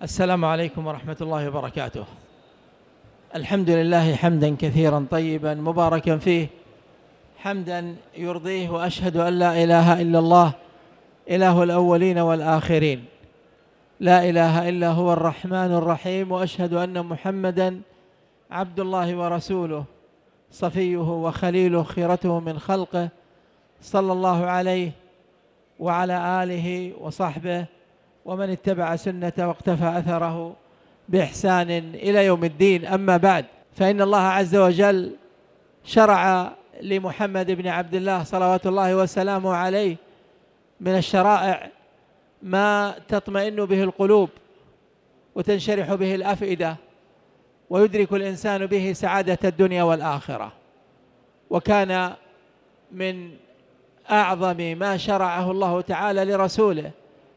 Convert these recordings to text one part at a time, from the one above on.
السلام عليكم ورحمة الله وبركاته. الحمد لله حمدا كثيرا طيبا مباركا فيه، حمدا يرضيه، وأشهد أن لا إله إلا الله إله الأولين والآخرين، لا إله إلا هو الرحمن الرحيم، وأشهد أن محمدا عبد الله ورسوله صفيه وخليله خيرته من خلقه، صلى الله عليه وعلى آله وصحبه ومن اتبع سنته واقتفى أثره بإحسان إلى يوم الدين. أما بعد، فإن الله عز وجل شرع لمحمد بن عبد الله صلوات الله وسلامه عليه من الشرائع ما تطمئن به القلوب وتنشرح به الأفئدة ويدرك الإنسان به سعادة الدنيا والآخرة. وكان من أعظم ما شرعه الله تعالى لرسوله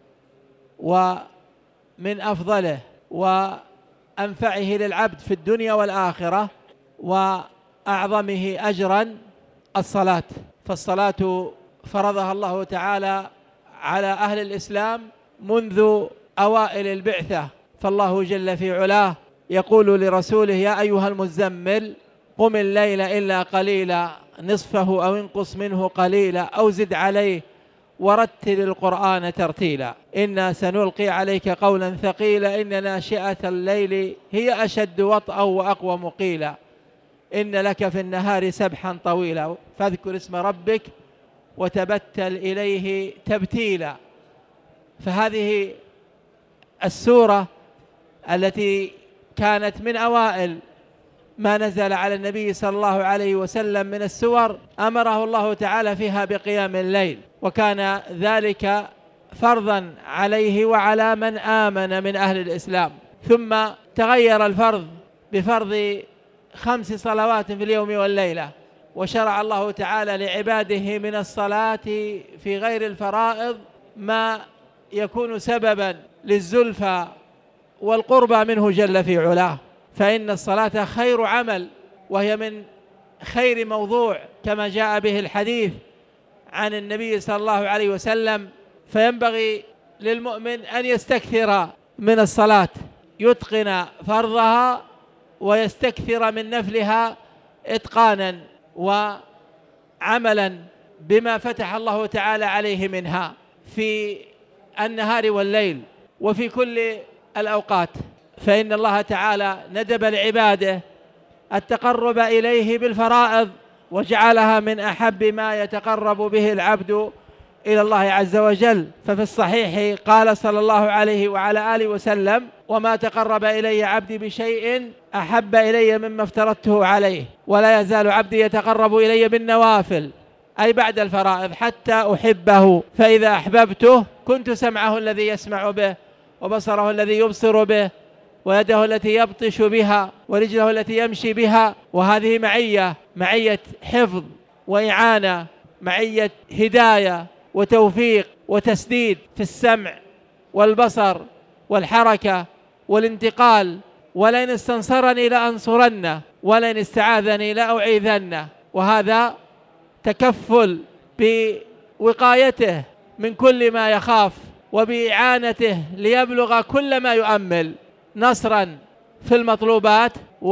ومن أفضله وأنفعه للعبد في الدنيا والآخرة وأعظمه أجرا الصلاة. فالصلاة فرضها الله تعالى على أهل الإسلام منذ أوائل البعثة، فالله جل في علاه يقول لرسوله: يا أيها المزمل قم الليل إلا قليلا نصفه أو انقص منه قليلا أو زد عليه ورتل القرآن ترتيلا إنا سنلقي عليك قولا ثقيلا إن ناشئة الليل هي أشد وطئا وأقوم قيلا إن لك في النهار سبحا طويلا فاذكر اسم ربك وتبتل إليه تبتيلا. فهذه السورة التي كانت من أوائل ما نزل على النبي صلى الله عليه وسلم من السور أمره الله تعالى فيها بقيام الليل، وكان ذلك فرضا عليه وعلى من آمن من أهل الإسلام. ثم تغير الفرض بفرض 5 صلوات في اليوم والليلة، وشرع الله تعالى لعباده من الصلاة في غير الفرائض ما يكون سببا للزلفى والقربى منه جل في علاه. فإن الصلاة خير عمل، وهي من خير موضوع كما جاء به الحديث عن النبي صلى الله عليه وسلم. فينبغي للمؤمن أن يستكثر من الصلاة، يتقن فرضها ويستكثر من نفلها إتقانا وعملا بما فتح الله تعالى عليه منها في النهار والليل وفي كل الأوقات. فإن الله تعالى ندب لعباده التقرب إليه بالفرائض وجعلها من أحب ما يتقرب به العبد إلى الله عز وجل. ففي الصحيح قال صلى الله عليه وعلى آله وسلم: وما تقرب إلي عبدي بشيء أحب إلي مما افترضته عليه ولا يزال عبدي يتقرب إلي بالنوافل، أي بعد الفرائض، حتى أحبه، فإذا أحببته كنت سمعه الذي يسمع به وبصره الذي يبصر به ويده التي يبطش بها ورجله التي يمشي بها. وهذه معية حفظ وإعانة، معية هداية وتوفيق وتسديد في السمع والبصر والحركة والانتقال. ولئن استنصرني لأنصرنه ولئن استعاذني لأعيذنه. وهذا تكفل بوقايته من كل ما يخاف وبإعانته ليبلغ كل ما يؤمل نصرا في المطلوبات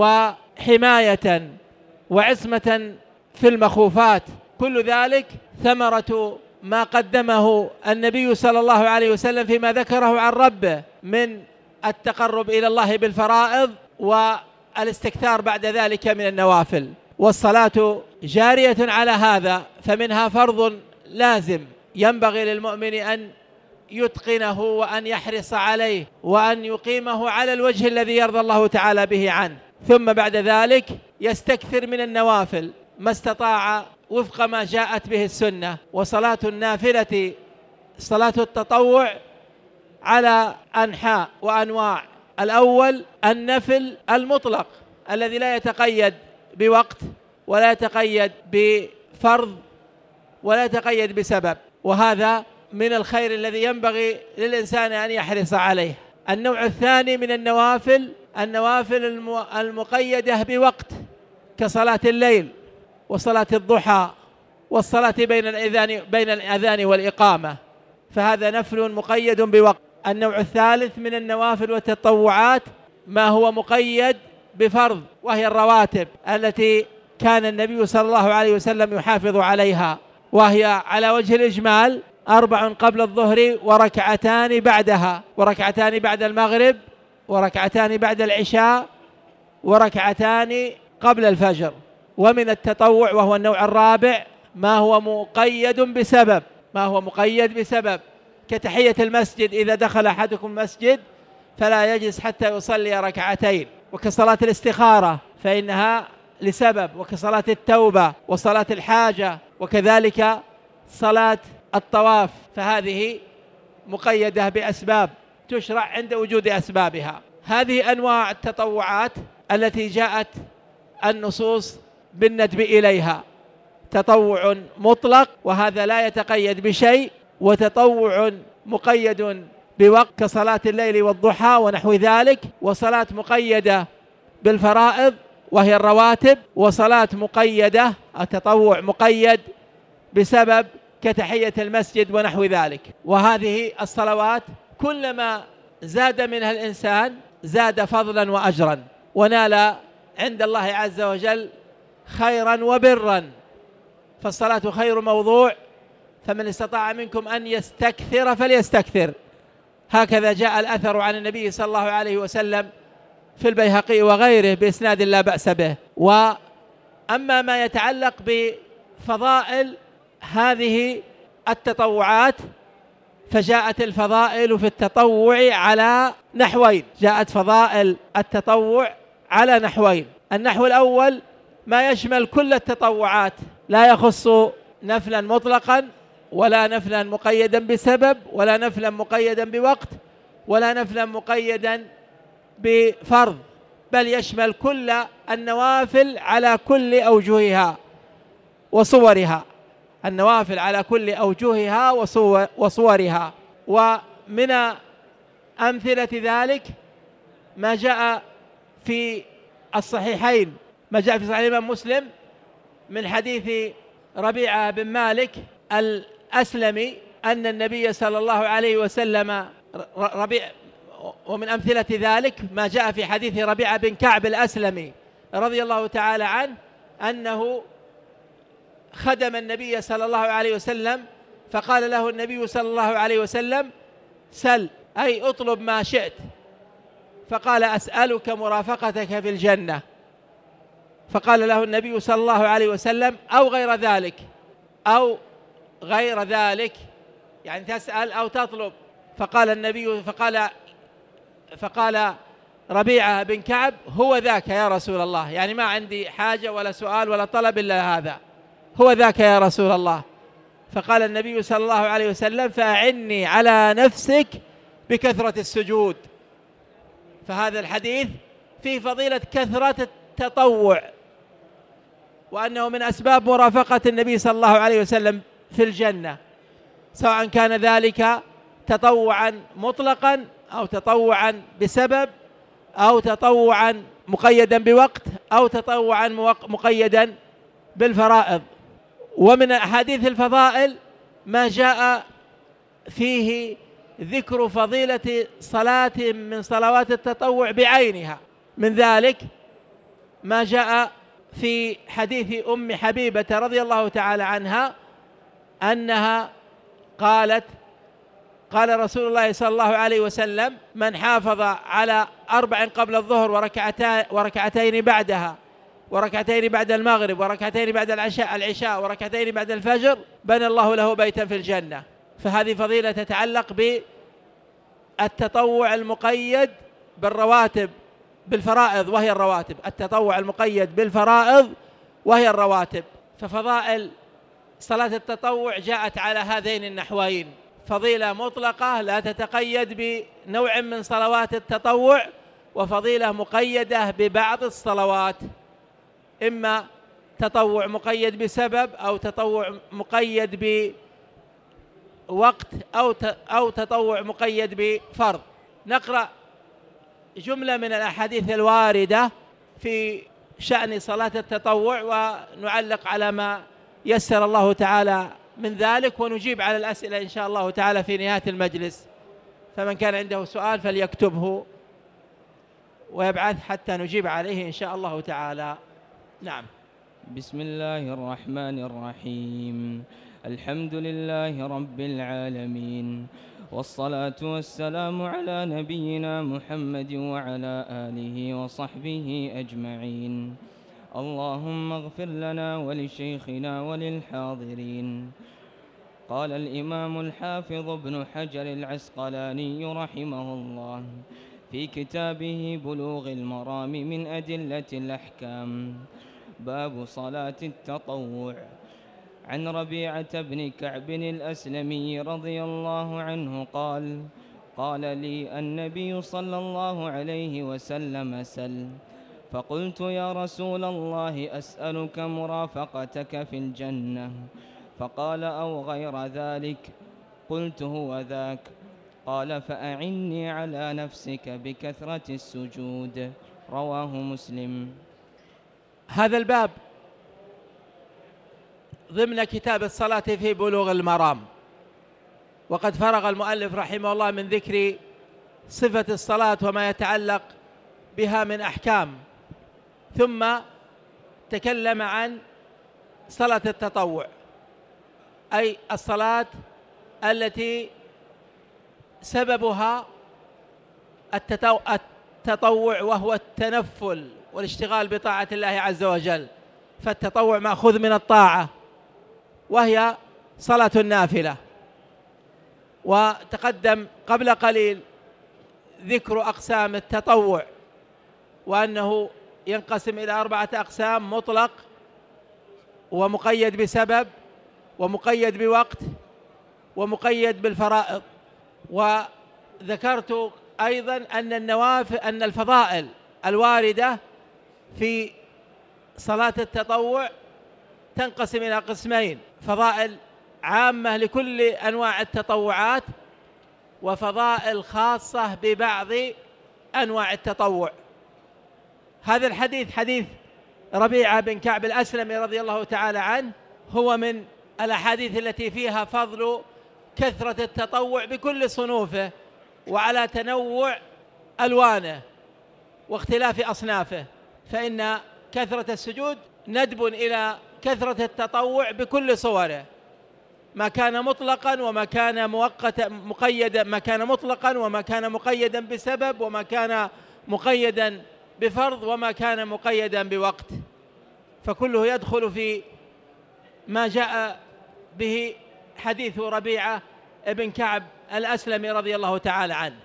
وحماية وعصمة في المخوفات. كل ذلك ثمرة ما قدمه النبي صلى الله عليه وسلم فيما ذكره عن ربه من التقرب إلى الله بالفرائض والاستكثار بعد ذلك من النوافل. والصلاة جارية على هذا، فمنها فرض لازم ينبغي للمؤمن أن يتقنه وأن يحرص عليه وأن يقيمه على الوجه الذي يرضى الله تعالى به عنه. ثم بعد ذلك يستكثر من النوافل ما استطاع وفق ما جاءت به السنة. وصلاة النافلة صلاة التطوع على أنحاء وأنواع. الأول النفل المطلق الذي لا يتقيد بوقت ولا يتقيد بفرض ولا يتقيد بسبب، وهذا من الخير الذي ينبغي للإنسان أن يحرص عليه. النوع الثاني من النوافل المقيدة بوقت كصلاة الليل وصلاة الضحى والصلاة بين الأذان والإقامة، فهذا نفل مقيد بوقت. النوع الثالث من النوافل والتطوعات ما هو مقيد بفرض، وهي الرواتب التي كان النبي صلى الله عليه وسلم يحافظ عليها، وهي على وجه الإجمال 4 قبل الظهر وركعتان بعدها، وركعتان بعد المغرب، وركعتان بعد العشاء، وركعتان قبل الفجر. ومن التطوع وهو النوع الرابع ما هو مقيد بسبب، كتحية المسجد، إذا دخل أحدكم المسجد فلا يجلس حتى يصلي ركعتين، وكصلاة الاستخارة فإنها لسبب، وكصلاة التوبة وصلاة الحاجة، وكذلك صلاة الطواف، فهذه مقيدة بأسباب تشرع عند وجود أسبابها. هذه أنواع التطوعات التي جاءت النصوص بالندب إليها: تطوع مطلق وهذا لا يتقيد بشيء، وتطوع مقيد بوقت كصلاة الليل والضحى ونحو ذلك، وصلاة مقيدة بالفرائض وهي الرواتب، وصلاة مقيدة التطوع مقيد بسبب كتحية المسجد ونحو ذلك. وهذه الصلوات كلما زاد منها الإنسان زاد فضلا وأجرا، ونال عند الله عز وجل خيرا وبرا، فالصلاة خير موضوع، فمن استطاع منكم أن يستكثر فليستكثر. هكذا جاء الأثر عن النبي صلى الله عليه وسلم في البيهقي وغيره بإسناد لا بأس به. وأما ما يتعلق بفضائل هذه التطوعات فجاءت الفضائل في التطوع على نحوين، جاءت فضائل التطوع على نحوين. النحو الأول ما يشمل كل التطوعات، لا يخص نفلا مطلقا ولا نفلا مقيدا بسبب ولا نفلا مقيدا بوقت ولا نفلا مقيدا بفرض، بل يشمل كل النوافل على كل أوجهها وصورها، النوافل على كل أوجهها وصورها. ومن أمثلة ذلك ما جاء في الصحيحين، ما جاء في صحيح الإمام مسلم من حديث ربيعة بن مالك الأسلمي أن النبي صلى الله عليه وسلم ومن أمثلة ذلك ما جاء في حديث ربيعة بن كعب الأسلمي رضي الله تعالى عنه أنه خدم النبي صلى الله عليه وسلم، فقال له النبي صلى الله عليه وسلم: سل، أي اطلب ما شئت. فقال: أسألك مرافقتك في الجنة. فقال له النبي صلى الله عليه وسلم: أو غير ذلك، أو غير ذلك، يعني تسأل أو تطلب. فقال النبي فقال ربيعة بن كعب: هو ذاك يا رسول الله، يعني ما عندي حاجة ولا سؤال ولا طلب إلا هذا، هو ذاك يا رسول الله. فقال النبي صلى الله عليه وسلم: فأعني على نفسك بكثرة السجود. فهذا الحديث فيه فضيلة كثرة التطوع، وأنه من أسباب مرافقة النبي صلى الله عليه وسلم في الجنة، سواء كان ذلك تطوعا مطلقا أو تطوعا بسبب أو تطوعا مقيدا بوقت أو تطوعا مقيدا بالفرائض. ومن أحاديث الفضائل ما جاء فيه ذكر فضيلة صلاة من صلوات التطوع بعينها، من ذلك ما جاء في حديث أم حبيبة رضي الله تعالى عنها أنها قالت: قال رسول الله صلى الله عليه وسلم: من حافظ على 4 قبل الظهر وركعتين بعدها، وركعتين بعد المغرب، وركعتين بعد العشاء، وركعتين بعد الفجر، بنى الله له بيتا في الجنة. فهذه فضيلة تتعلق بالتطوع المقيد بالرواتب بالفرائض وهي الرواتب، التطوع المقيد بالفرائض وهي الرواتب. ففضائل صلاة التطوع جاءت على هذين النحوين: فضيلة مطلقة لا تتقيد بنوع من صلوات التطوع، وفضيلة مقيدة ببعض الصلوات، إما تطوع مقيد بسبب أو تطوع مقيد بوقت أو تطوع مقيد بفرض. نقرأ جملة من الأحاديث الواردة في شأن صلاة التطوع ونعلق على ما يسر الله تعالى من ذلك، ونجيب على الأسئلة إن شاء الله تعالى في نهاية المجلس. فمن كان عنده سؤال فليكتبه ويبعث حتى نجيب عليه إن شاء الله تعالى. نعم. بسم الله الرحمن الرحيم. الحمد لله رب العالمين، والصلاة والسلام على نبينا محمد وعلى آله وصحبه أجمعين. اللهم اغفر لنا ولشيخنا وللحاضرين. قال الإمام الحافظ ابن حجر العسقلاني رحمه الله في كتابه بلوغ المرام من أدلة الأحكام: باب صلاة التطوع. عن ربيعة بن كعب الأسلمي رضي الله عنه قال: قال لي النبي صلى الله عليه وسلم: سل. فقلت: يا رسول الله، أسألك مرافقتك في الجنة. فقال: أو غير ذلك؟ قلت: هو ذاك. قال: فأعني على نفسك بكثرة السجود. رواه مسلم. هذا الباب ضمن كتاب الصلاة في بلوغ المرام، وقد فرغ المؤلف رحمه الله من ذكر صفة الصلاة وما يتعلق بها من أحكام، ثم تكلم عن صلاة التطوع، أي الصلاة التي سببها التطوع، وهو التنفل والاشتغال بطاعة الله عز وجل. فالتطوع مأخوذ من الطاعة، وهي صلاة النافلة. وتقدم قبل قليل ذكر أقسام التطوع، وأنه ينقسم إلى 4 أقسام: مطلق، ومقيد بسبب، ومقيد بوقت، ومقيد بالفرائض. وذكرت أيضا أن الفضائل الواردة في صلاة التطوع تنقسم إلى قسمين: فضائل عامة لكل أنواع التطوعات، وفضائل خاصة ببعض أنواع التطوع. هذا الحديث حديث ربيعة بن كعب الأسلمي رضي الله تعالى عنه هو من الأحاديث التي فيها فضل كثرة التطوع بكل صنوفه، وعلى تنوع ألوانه واختلاف أصنافه، فإن كثرة السجود ندب إلى كثرة التطوع بكل صوره، ما كان مطلقا وما كان مقيدا، ما كان مطلقا وما كان مقيدا بسبب، وما كان مقيدا بفرض، وما كان مقيدا بوقت، فكله يدخل في ما جاء به حديث ربيعة بن كعب الأسلمي رضي الله تعالى عنه.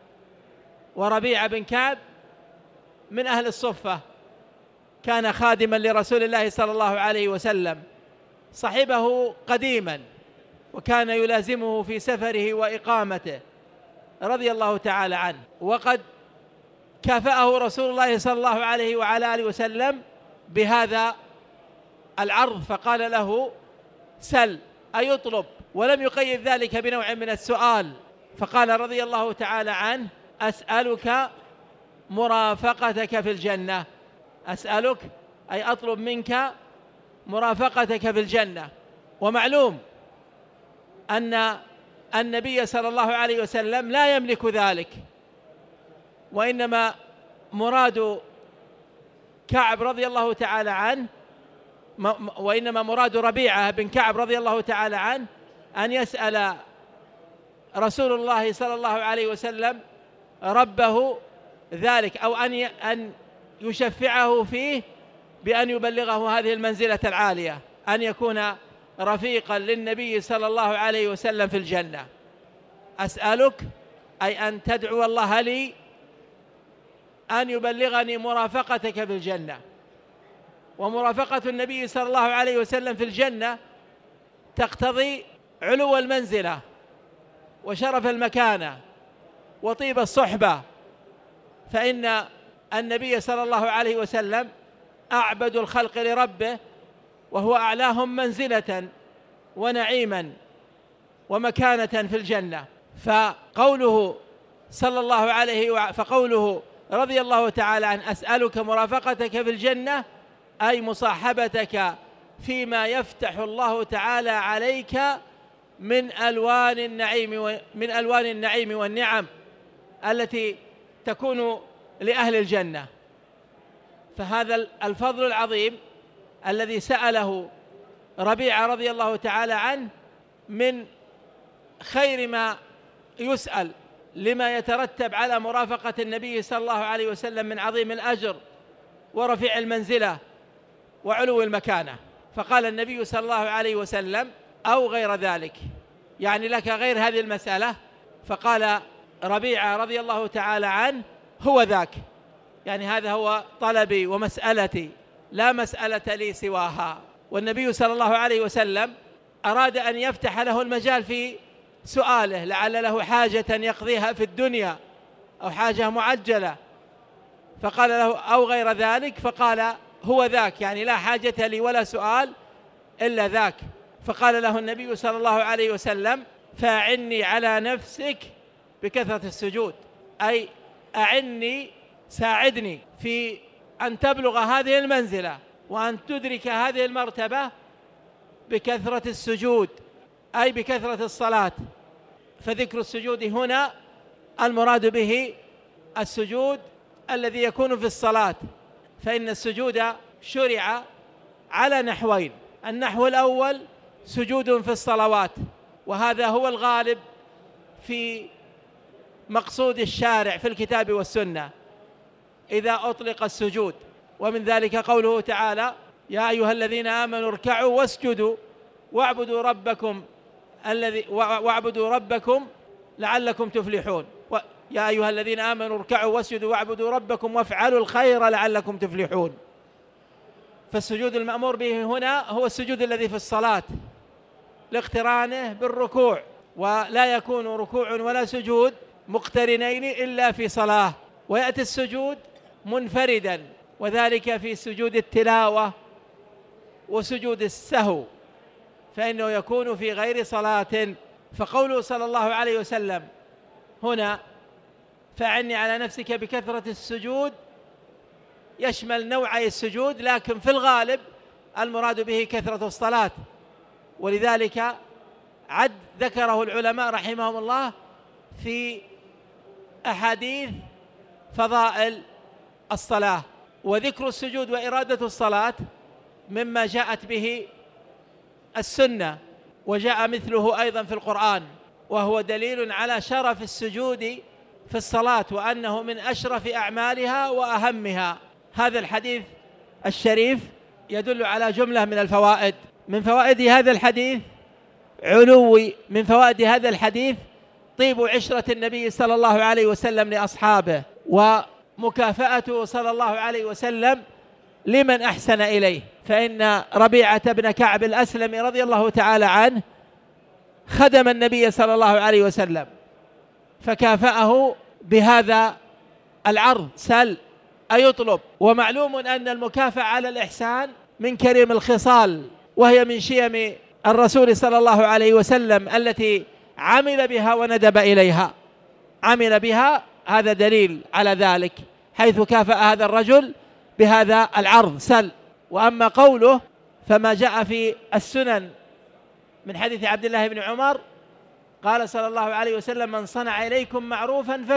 وربيعة بن كعب من أهل الصفة، كان خادما لرسول الله صلى الله عليه وسلم، صحبه قديما، وكان يلازمه في سفره وإقامته رضي الله تعالى عنه. وقد كافأه رسول الله صلى الله عليه وعلى آله وسلم بهذا العرض، فقال له: سل، أي اطلب، ولم يقيد ذلك بنوع من السؤال، فقال رضي الله تعالى عنه: أسألك مرافقتك في الجنة. أسألك أي أطلب منك مرافقتك في الجنة. ومعلوم أن النبي صلى الله عليه وسلم لا يملك ذلك، وإنما مراد كعب رضي الله تعالى عنه، وإنما مراد ربيعة بن كعب رضي الله تعالى عنه أن يسأل رسول الله صلى الله عليه وسلم ربه ذلك، أو أن يشفعه فيه بأن يبلغه هذه المنزلة العالية، أن يكون رفيقا للنبي صلى الله عليه وسلم في الجنة. أسألك أي أن تدعو الله لي أن يبلغني مرافقتك في الجنة. ومرافقة النبي صلى الله عليه وسلم في الجنة تقتضي علو المنزلة وشرف المكانة وطيب الصحبة، فإن النبي صلى الله عليه وسلم أعبد الخلق لربه، وهو أعلاهم منزلة ونعيما ومكانة في الجنة. فقوله رضي الله تعالى عنه: أسألك مرافقتك في الجنة، أي مصاحبتك فيما يفتح الله تعالى عليك من ألوان النعيم والنعم التي تكون لأهل الجنة. فهذا الفضل العظيم الذي سأله ربيعة رضي الله تعالى عنه من خير ما يسأل لما يترتب على مرافقة النبي صلى الله عليه وسلم من عظيم الأجر ورفيع المنزلة وعلو المكانة. فقال النبي صلى الله عليه وسلم: أو غير ذلك، يعني لك غير هذه المسألة؟ فقال ربيعة رضي الله تعالى عنه: هو ذاك، يعني هذا هو طلبي ومسألتي، لا مسألة لي سواها. والنبي صلى الله عليه وسلم أراد أن يفتح له المجال في سؤاله، لعل له حاجة يقضيها في الدنيا أو حاجة معجلة، فقال له: أو غير ذلك؟ فقال: هو ذاك، يعني لا حاجة لي ولا سؤال إلا ذاك. فقال له النبي صلى الله عليه وسلم: فأعني على نفسك بكثرة السجود، أي أعني، ساعدني في أن تبلغ هذه المنزلة وأن تدرك هذه المرتبة بكثرة السجود، أي بكثرة الصلاة. فذكر السجود هنا المراد به السجود الذي يكون في الصلاة، فإن السجود شرع على نحوين: النحو الأول سجود في الصلوات، وهذا هو الغالب في مقصود الشارع في الكتاب والسنة إذا أطلق السجود، ومن ذلك قوله تعالى: يا أيها الذين آمنوا اركعوا واسجدوا واعبدوا ربكم لعلكم تفلحون. يا أيها الذين آمنوا اركعوا واسجدوا واعبدوا ربكم وافعلوا الخير لعلكم تفلحون. فالسجود المأمور به هنا هو السجود الذي في الصلاة لاقترانه بالركوع، ولا يكون ركوع ولا سجود مقترنين إلا في صلاة، ويأتي السجود منفردا، وذلك في سجود التلاوة وسجود السهو، فإنه يكون في غير صلاة. فقوله صلى الله عليه وسلم هنا: فأعني على نفسك بكثرة السجود، يشمل نوعي السجود، لكن في الغالب المراد به كثرة الصلاة، ولذلك ذكره العلماء رحمهم الله في أحاديث فضائل الصلاة. وذكر السجود وإرادة الصلاة مما جاءت به السنة، وجاء مثله أيضا في القرآن، وهو دليل على شرف السجود في الصلاة وأنه من أشرف أعمالها وأهمها. هذا الحديث الشريف يدل على جملة من الفوائد. من فوائد هذا الحديث طيب عشرة النبي صلى الله عليه وسلم لأصحابه، ومكافأته صلى الله عليه وسلم لمن أحسن إليه. فإن ربيعة بن كعب الأسلمي رضي الله تعالى عنه خدم النبي صلى الله عليه وسلم، فكافأه بهذا العرض: سل أي اطلب. ومعلوم أن المكافأة على الإحسان من كريم الخصال، وهي من شيم الرسول صلى الله عليه وسلم التي عمل بها وندب إليها. عمل بها، هذا دليل على ذلك، حيث كافأ هذا الرجل بهذا العرض: سل. وأما قوله فما جاء في السنن من حديث عبد الله بن عمر قال صلى الله عليه وسلم: من صنع إليكم معروفا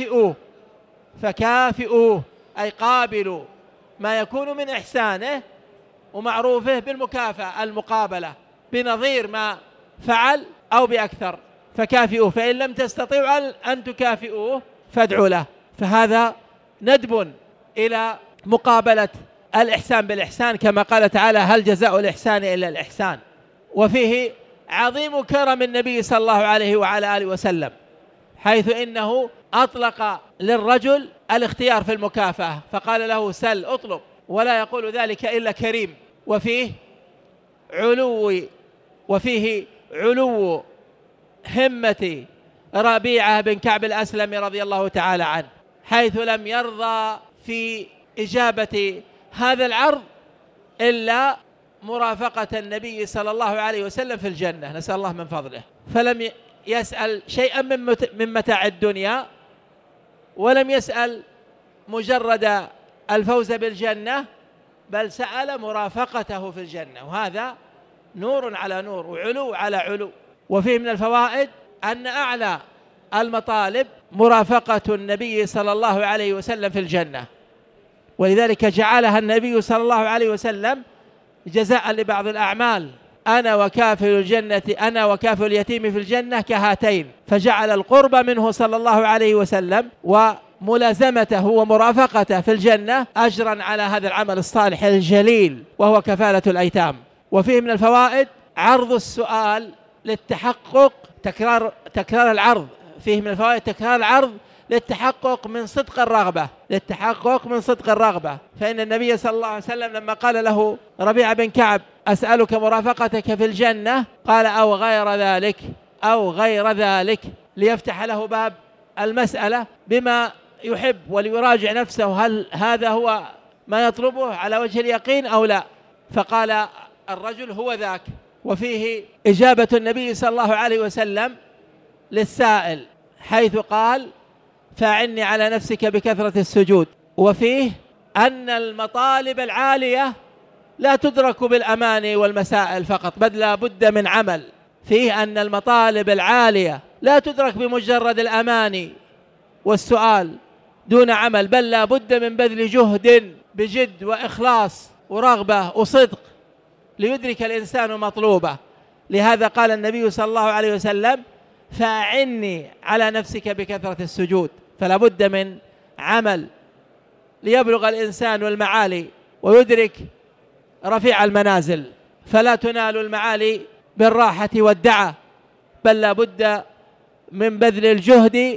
فكافئوه، أي قابلوا ما يكون من إحسانه ومعروفه بالمكافأة، المقابلة بنظير ما فعل أو بأكثر، فكافئوه. فإن لم تستطيعوا أن تكافئوه فادعوا له. فهذا ندب إلى مقابلة الإحسان بالإحسان، كما قال تعالى: هل جزاء الإحسان إلا الإحسان. وفيه عظيم كرم النبي صلى الله عليه وعلى آله وسلم، حيث إنه أطلق للرجل الاختيار في المكافأة، فقال له: سل اطلب، ولا يقول ذلك إلا كريم. وفيه علو همة ربيعة بن كعب الأسلمي رضي الله تعالى عنه، حيث لم يرضى في إجابة هذا العرض إلا مرافقة النبي صلى الله عليه وسلم في الجنة، نسأل الله من فضله. فلم يسأل شيئا من متاع الدنيا، ولم يسأل مجرد الفوز بالجنة، بل سأل مرافقته في الجنة، وهذا نور على نور وعلو على علو. وفيه من الفوائد أن أعلى المطالب مرافقة النبي صلى الله عليه وسلم في الجنة، ولذلك جعلها النبي صلى الله عليه وسلم جزاء لبعض الأعمال. أنا وكافل اليتيم في الجنة كهاتين، فجعل القرب منه صلى الله عليه وسلم وملازمته ومرافقته في الجنة أجرا على هذا العمل الصالح الجليل وهو كفالة الأيتام. وفيه من الفوائد عرض السؤال للتحقق، تكرار العرض. فيه من الفوائد تكرار العرض للتحقق من صدق الرغبة، فإن النبي صلى الله عليه وسلم لما قال له ربيعة بن كعب أسألك مرافقتك في الجنة، قال أو غير ذلك ليفتح له باب المسألة بما يحب وليراجع نفسه هل هذا هو ما يطلبه على وجه اليقين أو لا، فقال الرجل هو ذاك. وفيه إجابة النبي صلى الله عليه وسلم للسائل حيث قال فأعني على نفسك بكثرة السجود. وفيه أن المطالب العالية لا تدرك بالأماني والمسائل فقط، بل لا بد من عمل. فيه أن المطالب العالية لا تدرك بمجرد الأماني والسؤال دون عمل، بل لا بد من بذل جهد بجد وإخلاص ورغبة وصدق ليدرك الإنسان مطلوبه. لهذا قال النبي صلى الله عليه وسلم فأعني على نفسك بكثرة السجود، فلا بد من عمل ليبلغ الإنسان المعالي ويدرك رفيع المنازل. فلا تنال المعالي بالراحة والدعة، بل لا بد من بذل الجهد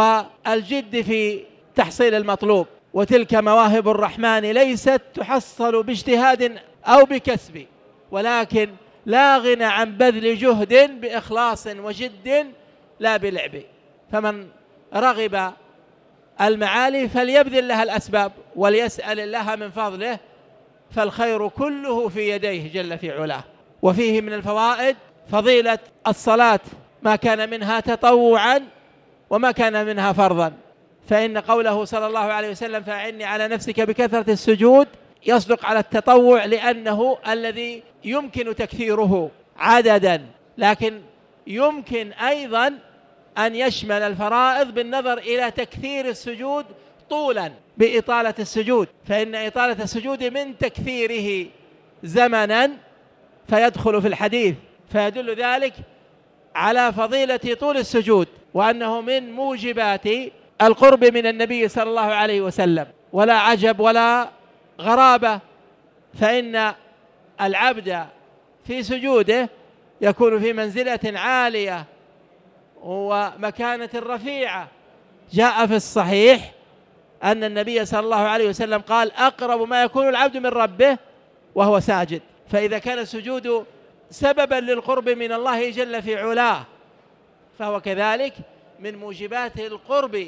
والجد في تحصيل المطلوب. وتلك مواهب الرحمن ليست تحصل باجتهاد أو بكسب، ولكن لا غنى عن بذل جهد بإخلاص وجد لا بلعب. فمن رغب المعالي فليبذل لها الأسباب وليسأل الله من فضله، فالخير كله في يديه جل في علاه. وفيه من الفوائد فضيلة الصلاة، ما كان منها تطوعا وما كان منها فرضا، فإن قوله صلى الله عليه وسلم فأعني على نفسك بكثرة السجود يصدق على التطوع، لأنه الذي يمكن تكثيره عددا، لكن يمكن أيضا أن يشمل الفرائض بالنظر إلى تكثير السجود طولا بإطالة السجود، فإن إطالة السجود من تكثيره زمنا فيدخل في الحديث، فيدل ذلك على فضيلة طول السجود وأنه من موجبات القرب من النبي صلى الله عليه وسلم. ولا عجب ولا غرابة، فإن العبد في سجوده يكون في منزلة عالية ومكانة رفيعة. جاء في الصحيح أن النبي صلى الله عليه وسلم قال أقرب ما يكون العبد من ربه وهو ساجد. فإذا كان السجود سببا للقرب من الله جل في علاه، فهو كذلك من موجبات القرب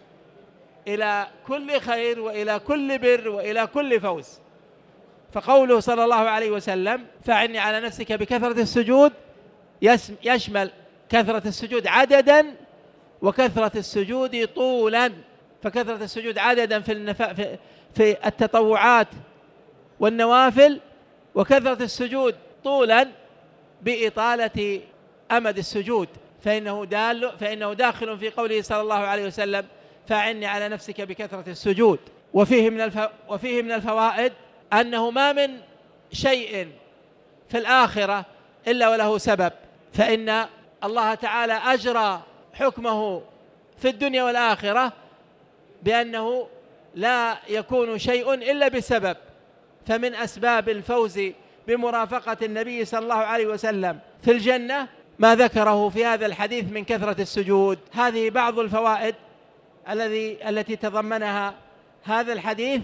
إلى كل خير وإلى كل بر وإلى كل فوز. فقوله صلى الله عليه وسلم فأعني على نفسك بكثرة السجود يشمل كثرة السجود عددا وكثرة السجود طولا. فكثرة السجود عددا في التطوعات والنوافل، وكثرة السجود طولا بإطالة أمد السجود، فإنه داخل في قوله صلى الله عليه وسلم فأعني على نفسك بكثرة السجود. وفيه من الفوائد أنه ما من شيء في الآخرة إلا وله سبب، فإن الله تعالى أجرى حكمه في الدنيا والآخرة بأنه لا يكون شيء إلا بسبب. فمن أسباب الفوز بمرافقة النبي صلى الله عليه وسلم في الجنة ما ذكره في هذا الحديث من كثرة السجود. هذه بعض الفوائد التي تضمنها هذا الحديث،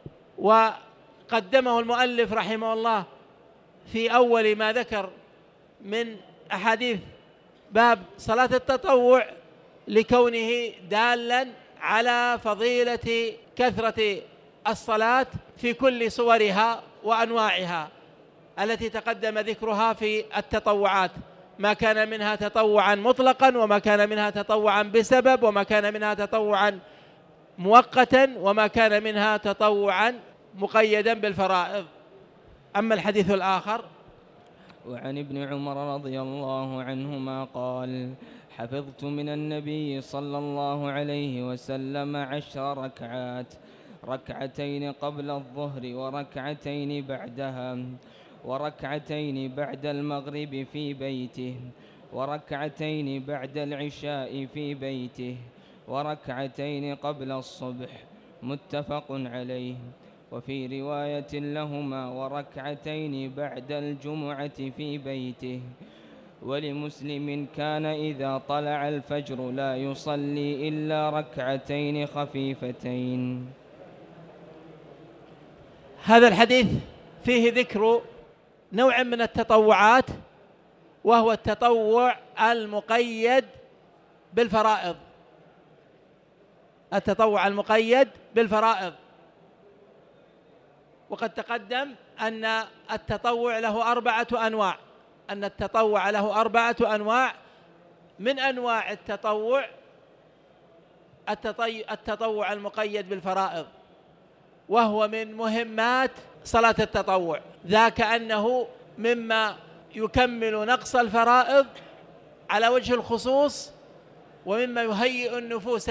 وقدمه المؤلف رحمه الله في أول ما ذكر من أحاديث باب صلاة التطوع لكونه دالا على فضيلة كثرة الصلاة في كل صورها وأنواعها التي تقدم ذكرها في التطوعات، ما كان منها تطوعا مطلقا، وما كان منها تطوعا بسبب، وما كان منها تطوعا مؤقتا، وما كان منها تطوعا مقيدا بالفرائض. أما الحديث الآخر وعن ابن عمر رضي الله عنهما قال: حفظت من النبي صلى الله عليه وسلم 10 ركعات، ركعتين قبل الظهر وركعتين بعدها، وركعتين بعد المغرب في بيته، وركعتين بعد العشاء في بيته، وركعتين قبل الصبح. متفق عليه. وفي رواية لهما: وركعتين بعد الجمعة في بيته. ولمسلم: كان إذا طلع الفجر لا يصلي إلا ركعتين خفيفتين. هذا الحديث فيه ذكر نوع من التطوعات، وهو التطوع المقيد بالفرائض. التطوع المقيد بالفرائض. وقد تقدم أن التطوع له 4 أنواع، أن التطوع له 4 أنواع. من أنواع التطوع المقيد بالفرائض، وهو من مهمات صلاة التطوع، ذاك أنه مما يكمل نقص الفرائض على وجه الخصوص، ومما يهيئ النفوس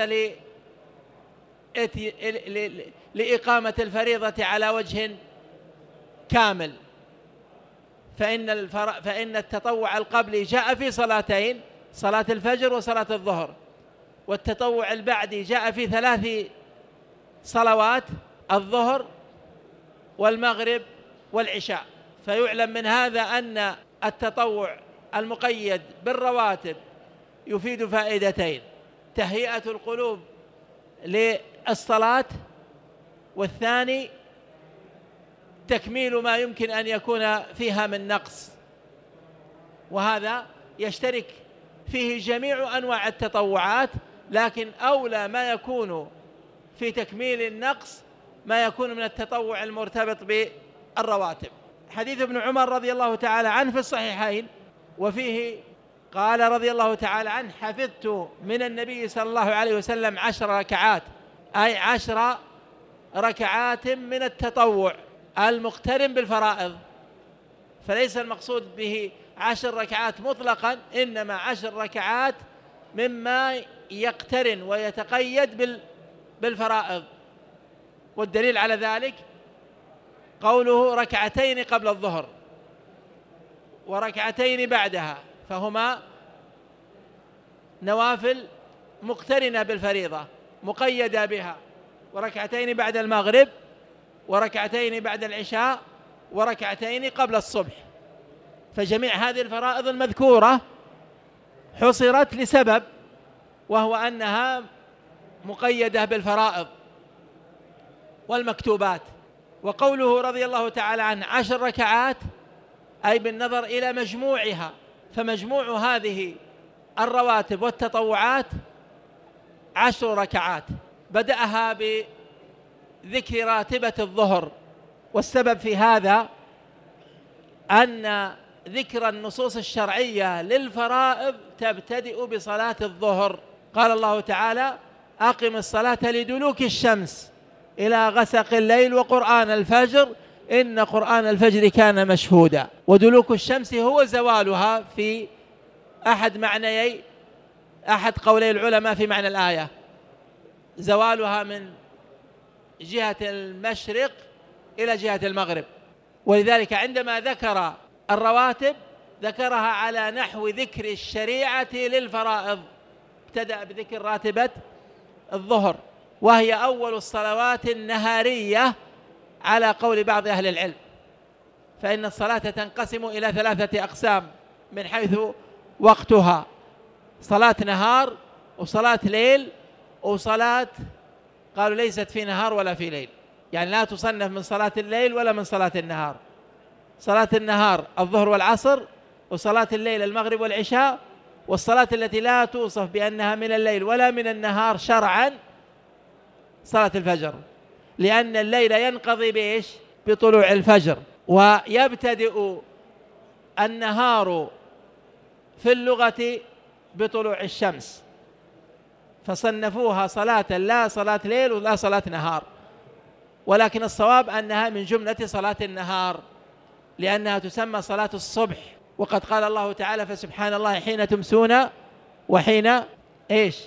لإقامة الفريضة على وجه كامل. فإن التطوع القبلي جاء في صلاتين: صلاة الفجر وصلاة الظهر. والتطوع البعدي جاء في 3 صلوات: الظهر والمغرب والعشاء. فيعلم من هذا أن التطوع المقيد بالرواتب يفيد فائدتين: تهيئة القلوب للصلاة، والثاني تكميل ما يمكن أن يكون فيها من نقص. وهذا يشترك فيه جميع أنواع التطوعات، لكن أولى ما يكون في تكميل النقص ما يكون من التطوع المرتبط بالرواتب. حديث ابن عمر رضي الله تعالى عنه في الصحيحين، وفيه قال رضي الله تعالى عنه: حفظت من النبي صلى الله عليه وسلم 10 ركعات، أي 10 ركعات من التطوع المقترن بالفرائض. فليس المقصود به 10 ركعات مطلقا، إنما 10 ركعات مما يقترن ويتقيد بالفرائض. والدليل على ذلك قوله: ركعتين قبل الظهر وركعتين بعدها، فهما نوافل مقترنة بالفريضة مقيدة بها، وركعتين بعد المغرب، وركعتين بعد العشاء، وركعتين قبل الصبح. فجميع هذه الفرائض المذكورة حصرت لسبب، وهو أنها مقيدة بالفرائض والمكتوبات. وقوله رضي الله تعالى عنه 10 ركعات، أي بالنظر إلى مجموعها، فمجموع هذه الرواتب والتطوعات 10 ركعات. بدأها بذكر راتبة الظهر، والسبب في هذا أن ذكر النصوص الشرعية للفرائض تبتدئ بصلاة الظهر. قال الله تعالى: أقم الصلاة لدلوك الشمس إلى غسق الليل وقرآن الفجر إن قرآن الفجر كان مشهودا. ودلوك الشمس هو زوالها في أحد قولي العلماء في معنى الآية: زوالها من جهة المشرق إلى جهة المغرب. ولذلك عندما ذكر الرواتب ذكرها على نحو ذكر الشريعة للفرائض. ابتدأ بذكر راتبة الظهر، وهي أول الصلوات النهارية على قول بعض أهل العلم، فإن الصلاة تنقسم إلى 3 أقسام من حيث وقتها: صلاة نهار، وصلاة ليل، وصلاة قالوا ليست في نهار ولا في ليل، يعني لا تصنف من صلاة الليل ولا من صلاة النهار. صلاة النهار الظهر والعصر، وصلاة الليل المغرب والعشاء. والصلاة التي لا توصف بأنها من الليل ولا من النهار شرعا صلاة الفجر، لأن الليل ينقضي بإيش؟ بطلوع الفجر. ويبتدئ النهار في اللغة بطلوع الشمس، فصنفوها صلاة لا صلاة ليل ولا صلاة نهار، ولكن الصواب أنها من جملة صلاة النهار، لأنها تسمى صلاة الصبح، وقد قال الله تعالى فسبحان الله حين تمسون وحين إيش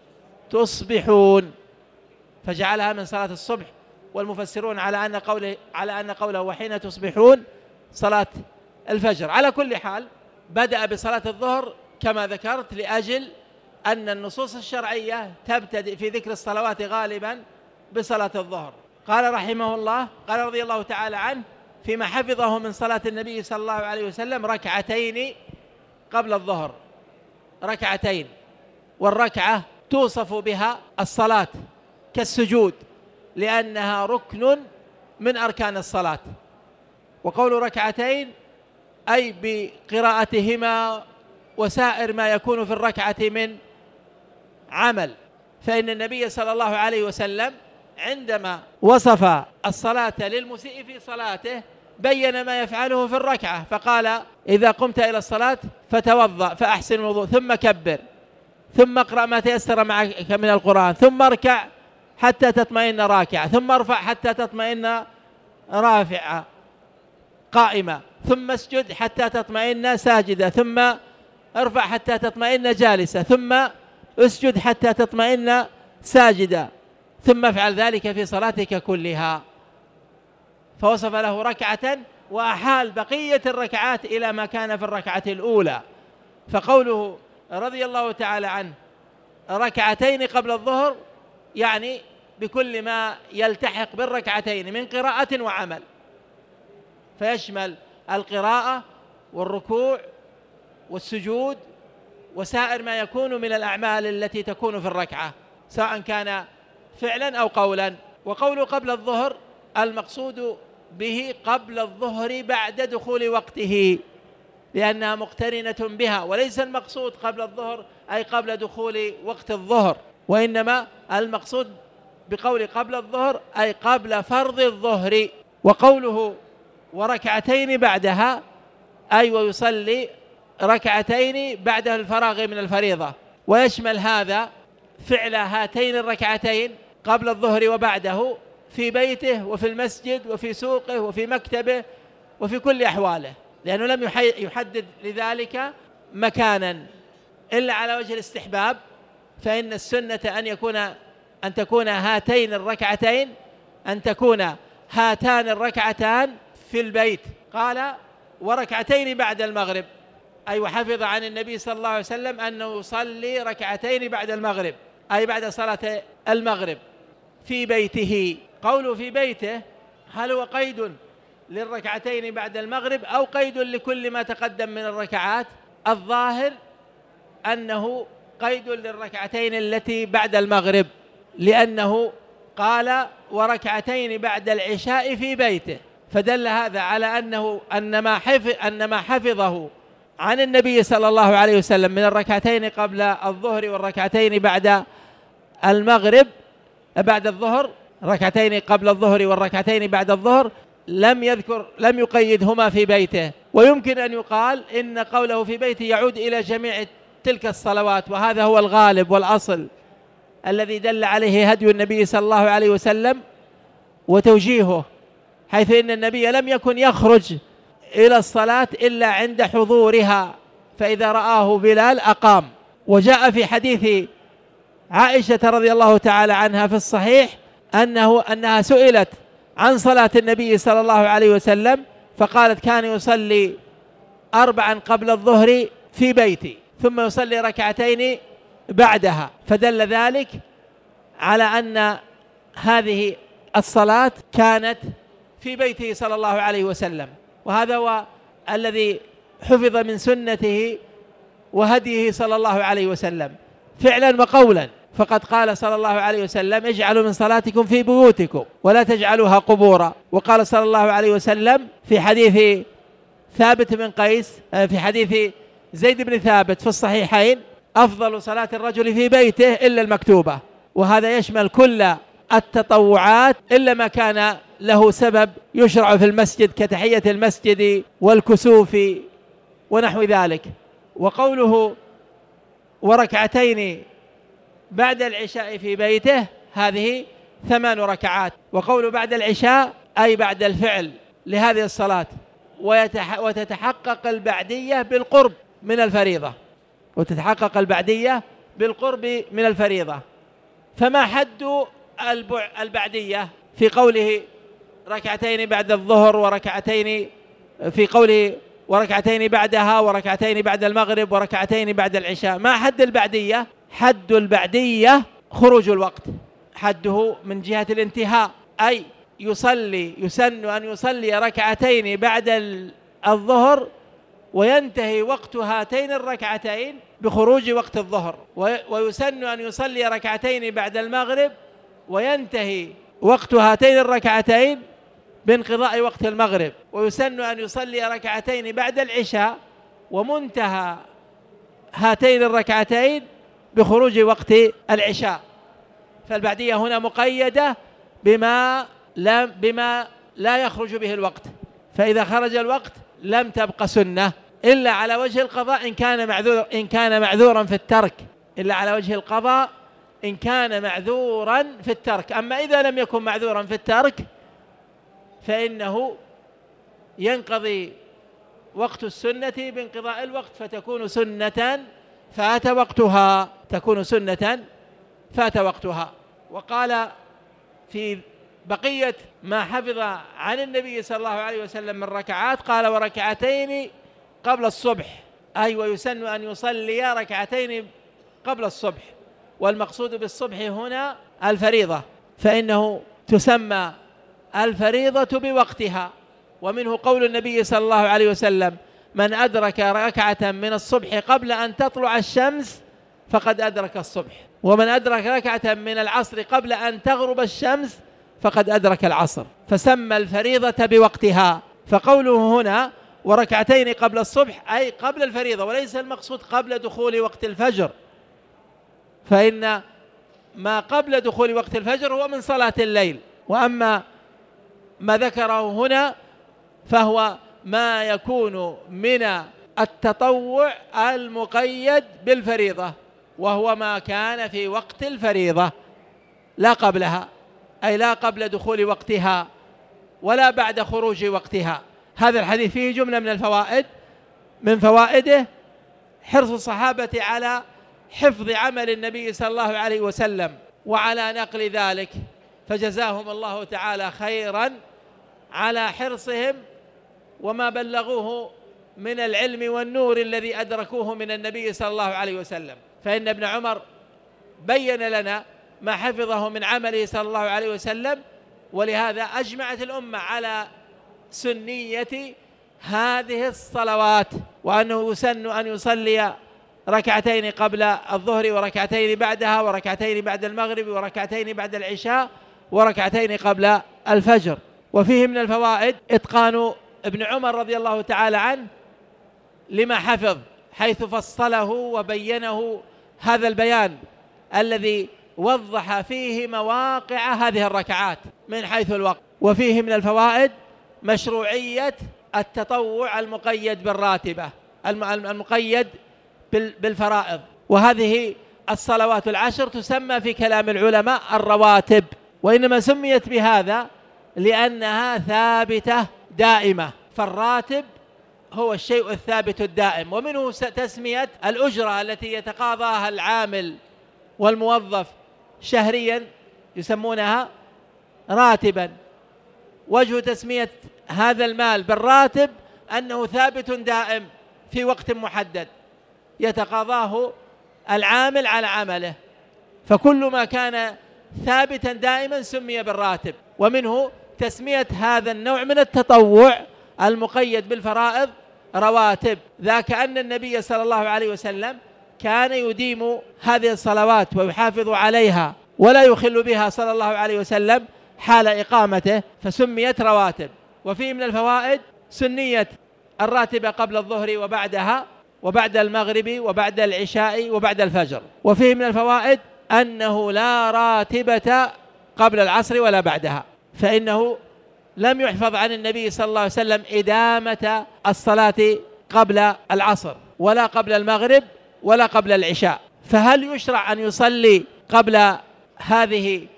تصبحون، فجعلها من صلاة الصبح، والمفسرون على أن قوله وحين تصبحون صلاة الفجر. على كل حال بدأ بصلاة الظهر كما ذكرت لأجل أن النصوص الشرعية تبتدئ في ذكر الصلوات غالبا بصلاة الظهر. قال رحمه الله، قال رضي الله تعالى عنه فيما حفظه من صلاة النبي صلى الله عليه وسلم ركعتين قبل الظهر، ركعتين، والركعة توصف بها الصلاة كالسجود لأنها ركن من أركان الصلاة. وقول ركعتين أي بقراءتهما وسائر ما يكون في الركعة من عمل، فإن النبي صلى الله عليه وسلم عندما وصف الصلاة للمسيء في صلاته بين ما يفعله في الركعة، فقال إذا قمت إلى الصلاة فتوضأ فأحسن الوضوء ثم كبر ثم اقرأ ما تيسر معك من القرآن ثم اركع حتى تطمئن راكعة ثم ارفع حتى تطمئن رافعة قائمة ثم اسجد حتى تطمئن ساجدة ثم ارفع حتى تطمئن جالسة ثم اسجد حتى تطمئن ساجدة ثم افعل ذلك في صلاتك كلها. فوصف له ركعة وأحال بقية الركعات إلى ما كان في الركعة الأولى. فقوله رضي الله تعالى عنه ركعتين قبل الظهر يعني بكل ما يلتحق بالركعتين من قراءة وعمل، فيشمل القراءة والركوع والسجود وسائر ما يكون من الأعمال التي تكون في الركعة سواء كان فعلا أو قولا. وقوله قبل الظهر المقصود به قبل الظهر بعد دخول وقته لأنها مقترنة بها، وليس المقصود قبل الظهر أي قبل دخول وقت الظهر، وإنما المقصود بقول قبل الظهر أي قبل فرض الظهر. وقوله وركعتين بعدها أي ويصلي ركعتين بعد الفراغ من الفريضة، ويشمل هذا فعل هاتين الركعتين قبل الظهر وبعده في بيته وفي المسجد وفي سوقه وفي مكتبه وفي كل أحواله، لأنه لم يحدد لذلك مكانا إلا على وجه الاستحباب، فإن السنة أن تكون هاتين الركعتين أن تكون هاتان الركعتان في البيت. قال وركعتين بعد المغرب أي وحفظ عن النبي صلى الله عليه وسلم أنه يصلي ركعتين بعد المغرب أي بعد صلاة المغرب في بيته. قوله في بيته هل هو قيد للركعتين بعد المغرب أو قيد لكل ما تقدم من الركعات؟ الظاهر أنه قيد للركعتين التي بعد المغرب، لأنه قال وركعتين بعد العشاء في بيته، فدل هذا على أن ما حفظه عن النبي صلى الله عليه وسلم من الركعتين قبل الظهر والركعتين بعد المغرب بعد الظهر، ركعتين قبل الظهر والركعتين بعد الظهر لم يقيدهما في بيته. ويمكن أن يقال إن قوله في بيته يعود إلى جميع تلك الصلوات، وهذا هو الغالب والأصل الذي دل عليه هدي النبي صلى الله عليه وسلم وتوجيهه، حيث إن النبي لم يكن يخرج إلى الصلاة إلا عند حضورها، فإذا رآه بلال أقام. وجاء في حديث عائشة رضي الله تعالى عنها في الصحيح أنها سئلت عن صلاة النبي صلى الله عليه وسلم فقالت كان يصلي 4 قبل الظهر في بيتي ثم يصلي ركعتين بعدها، فدل ذلك على أن هذه الصلاة كانت في بيته صلى الله عليه وسلم، وهذا هو الذي حفظ من سنته وهديه صلى الله عليه وسلم فعلا وقولا. فقد قال صلى الله عليه وسلم اجعلوا من صلاتكم في بيوتكم ولا تجعلوها قبورا. وقال صلى الله عليه وسلم في حديث ثابت بن قيس في حديث زيد بن ثابت في الصحيحين أفضل صلاة الرجل في بيته إلا المكتوبة، وهذا يشمل كل التطوعات إلا ما كان له سبب يشرع في المسجد كتحية المسجد والكسوف ونحو ذلك. وقوله وركعتين بعد العشاء في بيته هذه 8 ركعات. وقوله بعد العشاء أي بعد الفعل لهذه الصلاة وتتحقق البعدية بالقرب من الفريضة، وتتحقق البعدية بالقرب من الفريضة. فما حد البعدية في قوله ركعتين بعد الظهر وركعتين، في قوله وركعتين بعدها وركعتين بعد المغرب وركعتين بعد العشاء؟ ما حد البعدية؟ حد البعدية خروج الوقت، حده من جهة الانتهاء، أي يسن أن يصلي ركعتين بعد الظهر وينتهي وقت هاتين الركعتين بخروج وقت الظهر، ويسن أن يصلي ركعتين بعد المغرب وينتهي وقت هاتين الركعتين بانقضاء وقت المغرب، ويسن أن يصلي ركعتين بعد العشاء ومنتهى هاتين الركعتين بخروج وقت العشاء. فالبعدية هنا مقيدة بما لا يخرج به الوقت، فإذا خرج الوقت لم تبقى سنة إلا على وجه القضاء إن كان معذورا في الترك، إلا على وجه القضاء إن كان معذورا في الترك. أما إذا لم يكن معذورا في الترك فإنه ينقضي وقت السنة بانقضاء الوقت، فتكون سنة فات وقتها، تكون سنة فات وقتها. وقال في بقية ما حفظ عن النبي صلى الله عليه وسلم من ركعات، قال وركعتين قبل الصبح، أي ويسن أن يصلي ركعتين قبل الصبح، والمقصود بالصبح هنا الفريضة، فإنه تسمى الفريضة بوقتها. ومنه قول النبي صلى الله عليه وسلم من أدرك ركعة من الصبح قبل أن تطلع الشمس فقد أدرك الصبح، ومن أدرك ركعة من العصر قبل أن تغرب الشمس فقد أدرك العصر، فسمى الفريضة بوقتها. فقوله هنا وركعتين قبل الصبح أي قبل الفريضة، وليس المقصود قبل دخول وقت الفجر، فإن ما قبل دخول وقت الفجر هو من صلاة الليل، وأما ما ذكره هنا فهو ما يكون من التطوع المقيد بالفريضة، وهو ما كان في وقت الفريضة لا قبلها، أي لا قبل دخول وقتها ولا بعد خروج وقتها. هذا الحديث فيه جملة من الفوائد، من فوائده حرص الصحابة على حفظ عمل النبي صلى الله عليه وسلم وعلى نقل ذلك، فجزاهم الله تعالى خيرا على حرصهم وما بلغوه من العلم والنور الذي أدركوه من النبي صلى الله عليه وسلم. فإن ابن عمر بين لنا ما حفظه من عمله صلى الله عليه وسلم، ولهذا أجمعت الأمة على سنية هذه الصلوات، وأنه يسن أن يصلي ركعتين قبل الظهر وركعتين بعدها وركعتين بعد المغرب وركعتين بعد العشاء وركعتين قبل الفجر. وفيه من الفوائد إتقان ابن عمر رضي الله تعالى عنه لما حفظ، حيث فصله وبينه هذا البيان الذي وضح فيه مواقع هذه الركعات من حيث الوقت. وفيه من الفوائد مشروعية التطوع المقيد بالراتبة، المقيد بالفرائض، وهذه الصلوات العشر تسمى في كلام العلماء الرواتب، وإنما سميت بهذا لأنها ثابتة دائمة، فالراتب هو الشيء الثابت الدائم. ومنه تسمية الأجرة التي يتقاضاها العامل والموظف شهريا يسمونها راتبا. وجه تسمية هذا المال بالراتب أنه ثابت دائم في وقت محدد يتقاضاه العامل على عمله، فكل ما كان ثابتا دائما سمي بالراتب. ومنه تسمية هذا النوع من التطوع المقيد بالفرائض رواتب، ذاك أن النبي صلى الله عليه وسلم كان يديم هذه الصلوات ويحافظ عليها ولا يخل بها صلى الله عليه وسلم حال إقامته، فسميت رواتب. وفيه من الفوائد سنية الراتبة قبل الظهر وبعدها وبعد المغرب وبعد العشاء وبعد الفجر. وفيه من الفوائد أنه لا راتبة قبل العصر ولا بعدها، فإنه لم يحفظ عن النبي صلى الله عليه وسلم إدامة الصلاة قبل العصر ولا قبل المغرب ولا قبل العشاء. فهل يشرع أن يصلي قبل هذه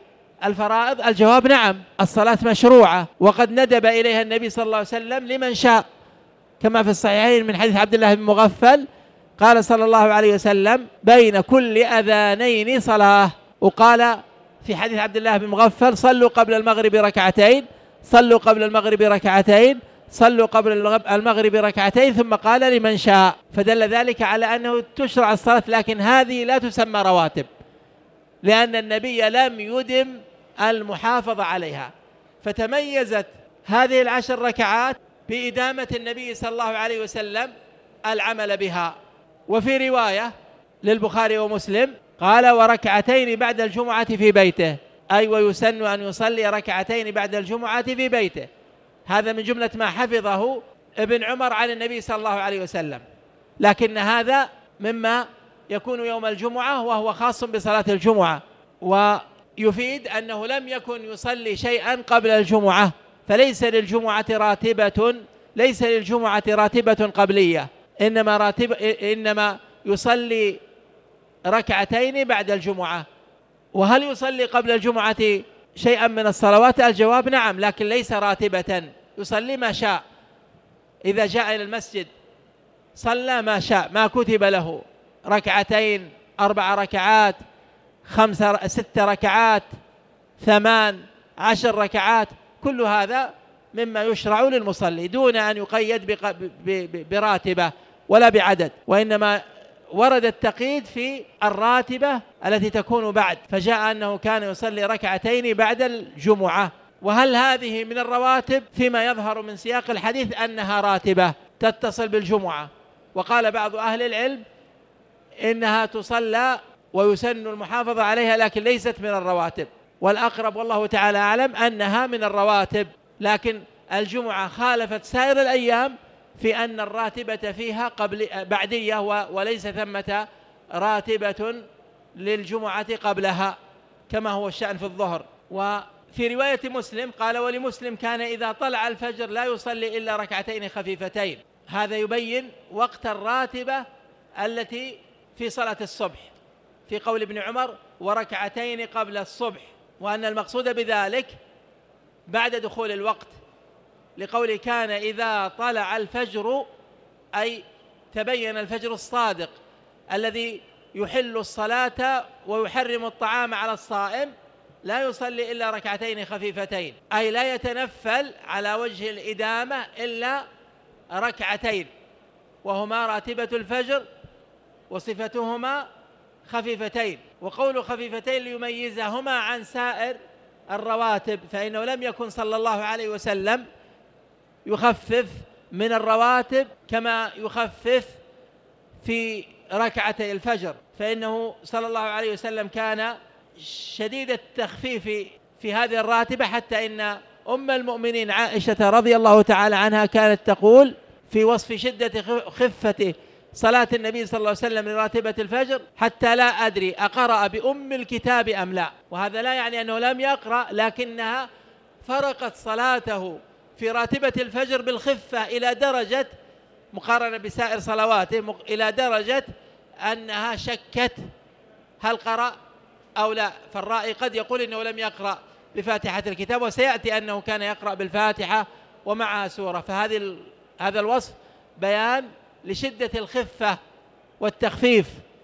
الفرائض؟ الجواب نعم، الصلاة مشروعة، وقد ندب إليها النبي صلى الله عليه وسلم لمن شاء، كما في الصحيحين من حديث عبد الله بن مغفل قال صلى الله عليه وسلم: بين كل أذانين صلاة. وقال في حديث عبد الله بن مغفل: صلوا قبل المغرب ركعتين، صلوا قبل المغرب ركعتين، صلوا قبل المغرب ركعتين، ثم قال: لمن شاء. فدل ذلك على أنه تشرع الصلاة، لكن هذه لا تسمى رواتب، لأن النبي لم يدم المحافظة عليها، فتميزت هذه 10 ركعات بإدامة النبي صلى الله عليه وسلم العمل بها. وفي رواية للبخاري ومسلم قال: وركعتين بعد الجمعة في بيته، أي ويسن أن يصلي ركعتين بعد الجمعة في بيته. هذا من جملة ما حفظه ابن عمر عن النبي صلى الله عليه وسلم، لكن هذا مما يكون يوم الجمعة وهو خاص بصلاة الجمعة، ويفيد أنه لم يكن يصلي شيئا قبل الجمعة، فليس للجمعة راتبة قبلية، إنما يصلي ركعتين بعد الجمعة. وهل يصلي قبل الجمعة شيئا من الصلوات؟ الجواب نعم، لكن ليس راتبة، يصلي ما شاء. إذا جاء إلى المسجد صلى ما شاء، ما كتب له 2 4 ركعات 5 6 ركعات 8 10 ركعات، كل هذا مما يشرع للمصلي دون أن يقيد براتبة ولا بعدد، وإنما ورد التقييد في الراتبة التي تكون بعد، فجاء أنه كان يصلي ركعتين بعد الجمعة. وهل هذه من الرواتب؟ فيما يظهر من سياق الحديث أنها راتبة تتصل بالجمعة، وقال بعض أهل العلم إنها تصلى ويسن المحافظة عليها، لكن ليست من الرواتب، والأقرب والله تعالى أعلم أنها من الرواتب. لكن الجمعة خالفت سائر الأيام في أن الراتبة فيها بعدية، وليس ثمة راتبة للجمعة قبلها كما هو الشأن في الظهر. وفي رواية مسلم قال: ولمسلم كان إذا طلع الفجر لا يصلي إلا ركعتين خفيفتين. هذا يبين وقت الراتبة التي في صلاة الصبح، في قول ابن عمر: وركعتين قبل الصبح، وأن المقصود بذلك بعد دخول الوقت، لقوله: كان إذا طلع الفجر، أي تبين الفجر الصادق الذي يحل الصلاة ويحرم الطعام على الصائم، لا يصلي إلا ركعتين خفيفتين، أي لا يتنفل على وجه الإدامة إلا ركعتين، وهما راتبة الفجر وصفتهما خفيفتين. وقول خفيفتين ليميزهما عن سائر الرواتب، فإنه لم يكن صلى الله عليه وسلم يخفف من الرواتب كما يخفف في ركعتي الفجر، فإنه صلى الله عليه وسلم كان شديد التخفيف في هذه الراتبة، حتى إن أم المؤمنين عائشة رضي الله تعالى عنها كانت تقول في وصف شدة خفة صلاة النبي صلى الله عليه وسلم لراتبة الفجر: حتى لا أدري أقرأ بأم الكتاب أم لا. وهذا لا يعني أنه لم يقرأ، لكنها فرقت صلاته في راتبة الفجر بالخفة إلى درجة مقارنة بسائر صلواته، إلى درجة أنها شكت هل قرأ أو لا. فالرائي قد يقول إنه لم يقرأ بفاتحة الكتاب، وسيأتي أنه كان يقرأ بالفاتحة ومعها سورة. هذا الوصف بيان لشدة الخفة والتخفيف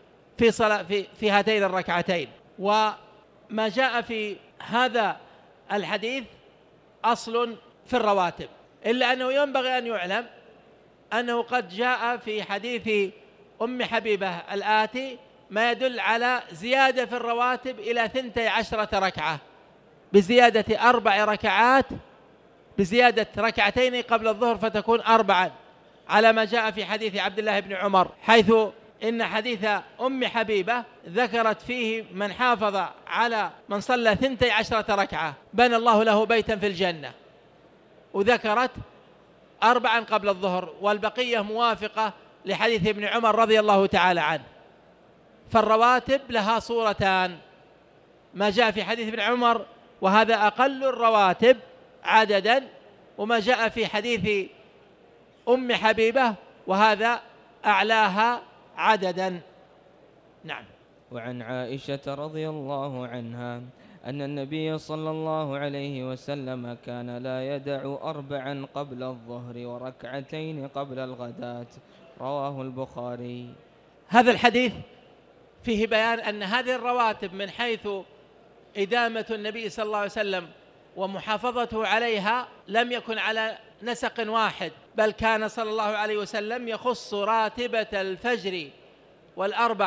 في هاتين الركعتين. وما جاء في هذا الحديث أصل في الرواتب، إلا أنه ينبغي أن يعلم أنه قد جاء في حديث أم حبيبة الآتي ما يدل على زيادة في الرواتب إلى 12 ركعة، بزيادة 4 ركعات، بزيادة ركعتين قبل الظهر فتكون 4، على ما جاء في حديث عبد الله بن عمر، حيث إن حديث أم حبيبة ذكرت فيه من حافظ على من صلى 12 ركعة بنى الله له بيتا في الجنة، وذكرت 4 قبل الظهر، والبقية موافقة لحديث ابن عمر رضي الله تعالى عنه. فالرواتب لها صورتان: ما جاء في حديث ابن عمر وهذا أقل الرواتب عددا، وما جاء في حديث أم حبيبة وهذا أعلاها عددا. نعم. وعن عائشة رضي الله عنها أن النبي صلى الله عليه وسلم كان لا يدع 4 قبل الظهر وركعتين قبل الغداة. رواه البخاري. هذا الحديث فيه بيان أن هذه الرواتب من حيث إدامة النبي صلى الله عليه وسلم ومحافظته عليها لم يكن على نسق واحد، بل كان صلى الله عليه وسلم يخص راتبة الفجر وال4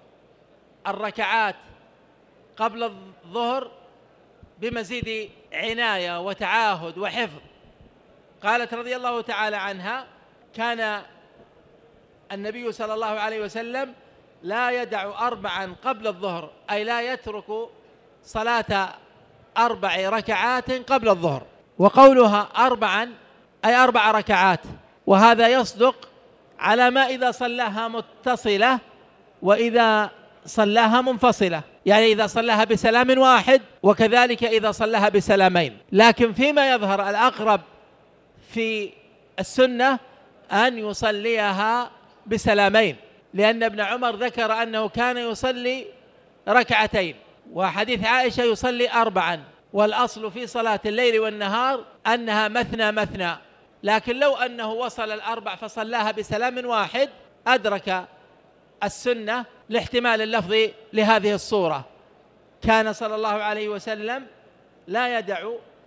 الركعات قبل الظهر بمزيد عناية وتعاهد وحفظ. قالت رضي الله تعالى عنها: كان النبي صلى الله عليه وسلم لا يدع 4 قبل الظهر، أي لا يترك صلاة 4 ركعات قبل الظهر. وقولها 4 أي 4 ركعات، وهذا يصدق على ما إذا صلاها متصلة وإذا صلاها منفصلة، يعني إذا صلاها بسلام واحد وكذلك إذا صلاها بسلامين. لكن فيما يظهر الأقرب في السنة أن يصليها بسلامين، لأن ابن عمر ذكر أنه كان يصلي 2 وحديث عائشة يصلي 4. والأصل في صلاة الليل والنهار أنها مثنى مثنى، لكن لو أنه وصل 4 فصلاها بسلام واحد أدرك السنة لاحتمال اللفظ لهذه الصورة. كان صلى الله عليه وسلم لا يدع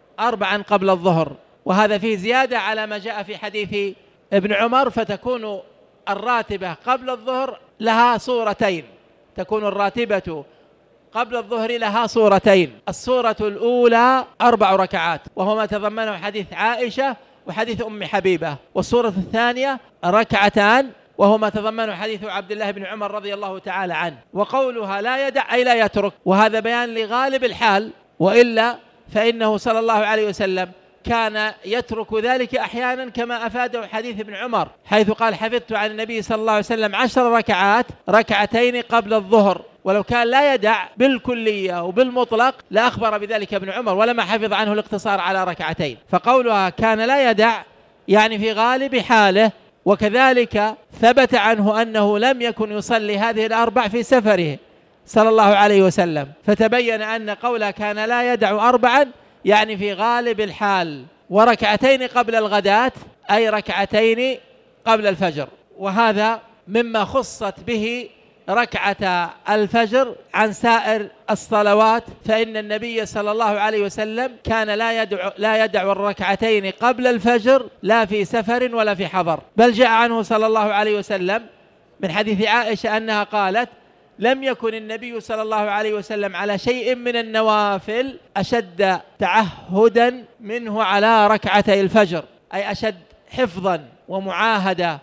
4 قبل الظهر، وهذا فيه زيادة على ما جاء في حديث ابن عمر، فتكون الراتبة قبل الظهر لها صورتين، تكون الراتبة قبل الظهر لها صورتين. الصورة الأولى 4 ركعات وهو ما تضمنه حديث عائشة وحديث أم حبيبة، والصورة الثانية 2 ركعات وهو ما تضمنه حديث عبد الله بن عمر رضي الله تعالى عنه. وقولها لا يدع أي لا يترك، وهذا بيان لغالب الحال، وإلا فإنه صلى الله عليه وسلم كان يترك ذلك أحيانا كما أفاده حديث ابن عمر، حيث قال: حفظت عن النبي صلى الله عليه وسلم 10 ركعات 2 قبل الظهر. ولو كان لا يدع بالكلية وبالمطلق لأخبر بذلك ابن عمر، ولما حفظ عنه الاقتصار على 2. فقولها كان لا يدع يعني في غالب حاله. وكذلك ثبت عنه أنه لم يكن يصلي هذه 4 في سفره صلى الله عليه وسلم، فتبين أن قولها كان لا يدع 4 يعني في غالب الحال. و2 قبل الغداة أي 2 قبل الفجر، وهذا مما خصت به ركعة الفجر عن سائر الصلوات، فإن النبي صلى الله عليه وسلم كان لا يدع 2 قبل الفجر لا في سفر ولا في حضر. بل جاء عنه صلى الله عليه وسلم من حديث عائشة أنها قالت: لم يكن النبي صلى الله عليه وسلم على شيء من النوافل أشد تعهدا منه على 2 الفجر، أي أشد حفظا ومعاهدة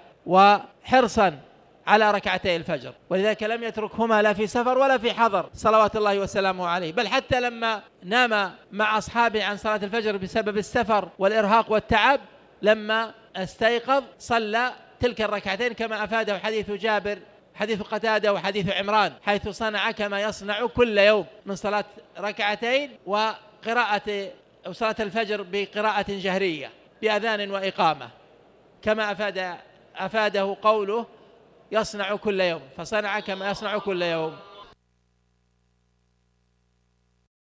وحرصا على 2 الفجر، ولذلك لم يتركهما لا في سفر ولا في حضر صلوات الله وسلامه عليه. بل حتى لما نام مع أصحابه عن صلاة الفجر بسبب السفر والإرهاق والتعب، لما استيقظ صلى تلك 2 كما أفاده حديث جابر، حديث قتادة وحديث عمران، حيث صنع كما يصنع كل يوم من صلاة 2 وقراءة أو صلاة الفجر بقراءة جهرية بأذان وإقامة، كما أفاده قوله: يصنع كل يوم، فصنع كما يصنع كل يوم.